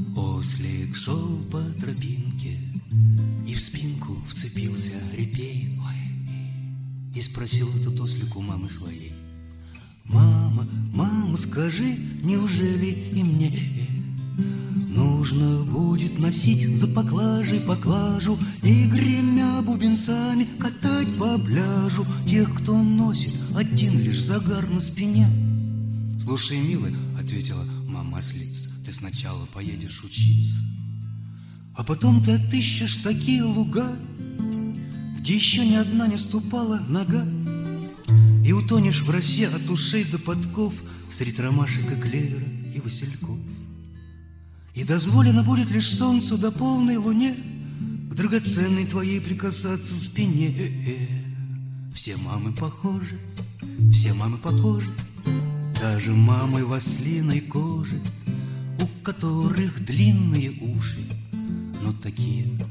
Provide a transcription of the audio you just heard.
Ослик шел по тропинке и в спинку вцепился репей. Ой. И спросил этот ослик у мамы своей: «Мама, мама, скажи, неужели и мне нужно будет носить за поклажей поклажу и, гремя бубенцами, катать по пляжу тех, кто носит один лишь загар на спине?» «Слушай, милый, — ответила мама ослица, — ты сначала поедешь учиться, а потом ты отыщешь такие луга, где еще ни одна не ступала нога, и утонешь в росе от ушей до подков средь ромашек и клевера и васильков. И дозволено будет лишь солнцу да полной луне к драгоценной твоей прикасаться спине. Все мамы похожи, все мамы похожи, даже мамы в ослиной коже, у которых длинные уши, но такие